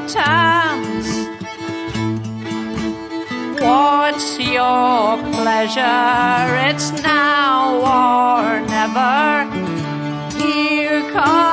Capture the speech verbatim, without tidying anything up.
times. What's your pleasure? It's now or never. Here comes